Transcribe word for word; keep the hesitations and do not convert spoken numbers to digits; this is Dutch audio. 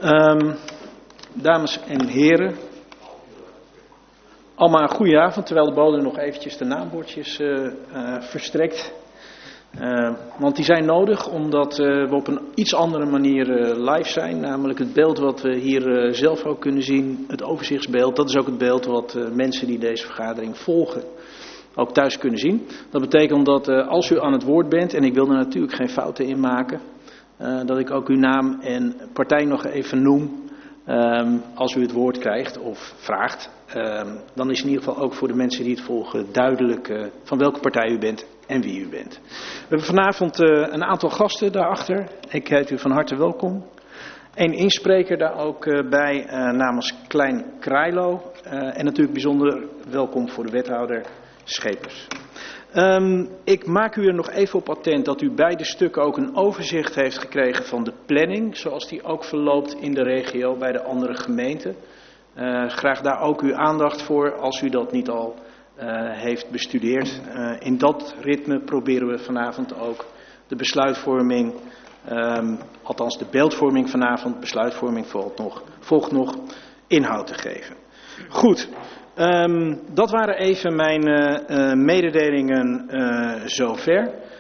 Um, dames en heren, allemaal een goede avond, terwijl de bode nog eventjes de naambordjes uh, uh, verstrekt. Uh, want die zijn nodig omdat uh, we op een iets andere manier uh, live zijn. Namelijk het beeld wat we hier uh, zelf ook kunnen zien, het overzichtsbeeld. Dat is ook het beeld wat uh, mensen die deze vergadering volgen ook thuis kunnen zien. Dat betekent dat uh, als u aan het woord bent, en ik wil er natuurlijk geen fouten in maken, uh, dat ik ook uw naam en partij nog even noem. Um, als u het woord krijgt of vraagt, um, dan is in ieder geval ook voor de mensen die het volgen duidelijk uh, van welke partij u bent en wie u bent. We hebben vanavond uh, een aantal gasten daarachter. Ik heet u van harte welkom. Eén inspreker daar ook uh, bij uh, namens Klein Krailo. Uh, en natuurlijk bijzonder welkom voor de wethouder Schepers. Um, ik maak u er nog even op attent dat u bij de stukken ook een overzicht heeft gekregen van de planning, zoals die ook verloopt in de regio bij de andere gemeenten. Uh, graag daar ook uw aandacht voor als u dat niet al uh, heeft bestudeerd. Uh, in dat ritme proberen we vanavond ook de besluitvorming, um, althans de beeldvorming vanavond, besluitvorming volgt nog, volgt nog inhoud te geven. Goed. Um, dat waren even mijn uh, uh, mededelingen uh, zover.